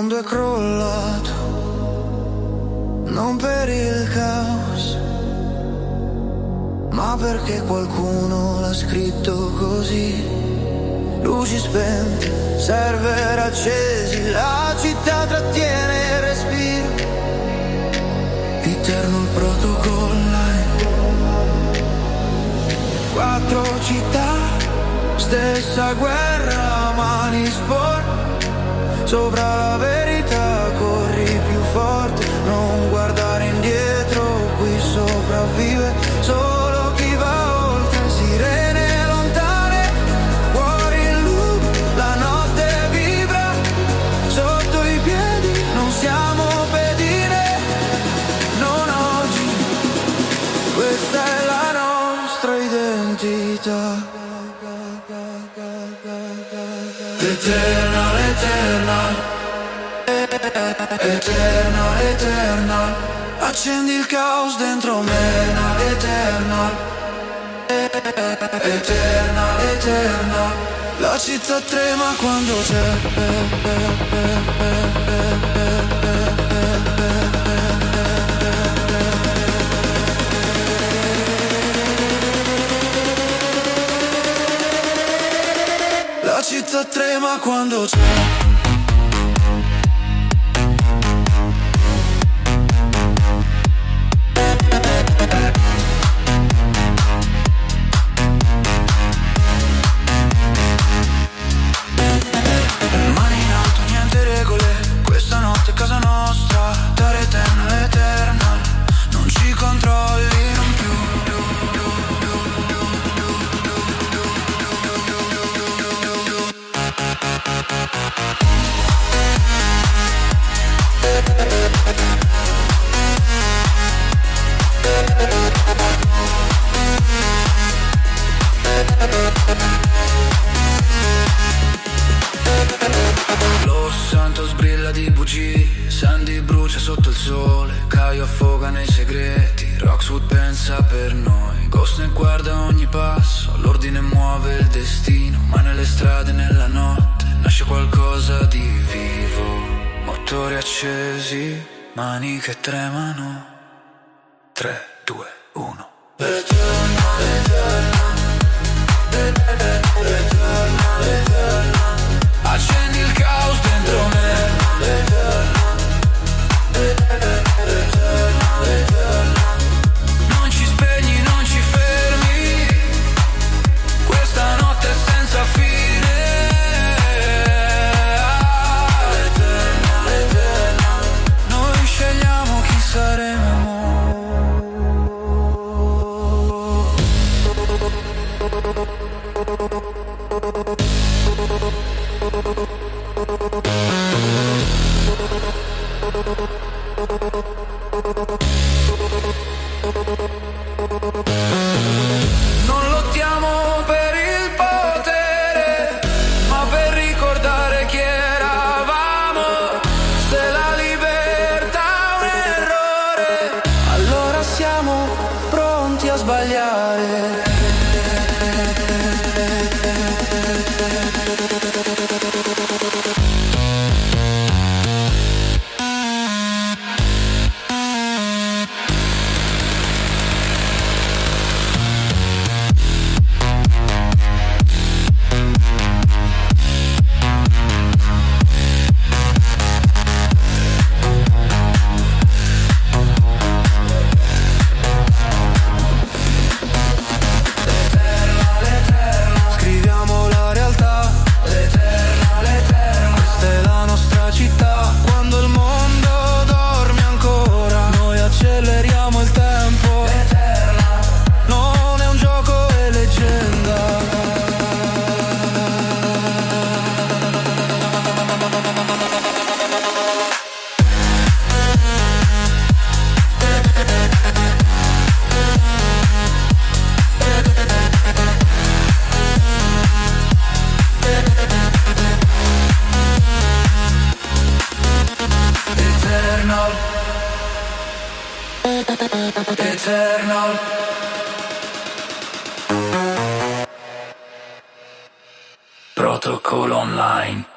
mondo è crollato, non per il caos, ma perché qualcuno l'ha scritto così. Luci spente, server accesi, la città trattiene il respiro. Eterno il protocollo, quattro città, stessa guerra, mani sporche, sopra la verità corri più forte, non guardare indietro, qui sopravvive solo chi va oltre. Sirene lontane, cuori in loop, la notte vibra sotto i piedi, non siamo pedine, non oggi, questa è la nostra identità. Eternal, eternal, eternal, eternal, accendi il caos dentro me. Eternal, eternal, eternal, la città trema quando c'è. La città trema quando c'è. Mani in alto, niente regole, questa notte è casa nostra. Terra eterna, eternal, non ci controlli, non più. Los Santos brilla di bugie, Sandy brucia sotto il sole, Caio affoga nei segreti, Roxwood pensa per noi, Ghost ne guarda ogni passo, l'ordine muove il destino, ma nelle strade nella notte nasce qualcosa di vivo, motori accesi, mani che tremano, 3, 2, 1. Eternal, eternal, eternal, eternal, accendi il caos dentro me. Eternal, eternal, eternal, non ci spegni, non ci fermi, questa notte è senza fine. Eternal, eternal, noi scegliamo chi saremo. Non lottiamo per il potere, ma per ricordare chi eravamo. Se la libertà è un errore, allora siamo pronti a sbagliare. Eternal. Protocol online.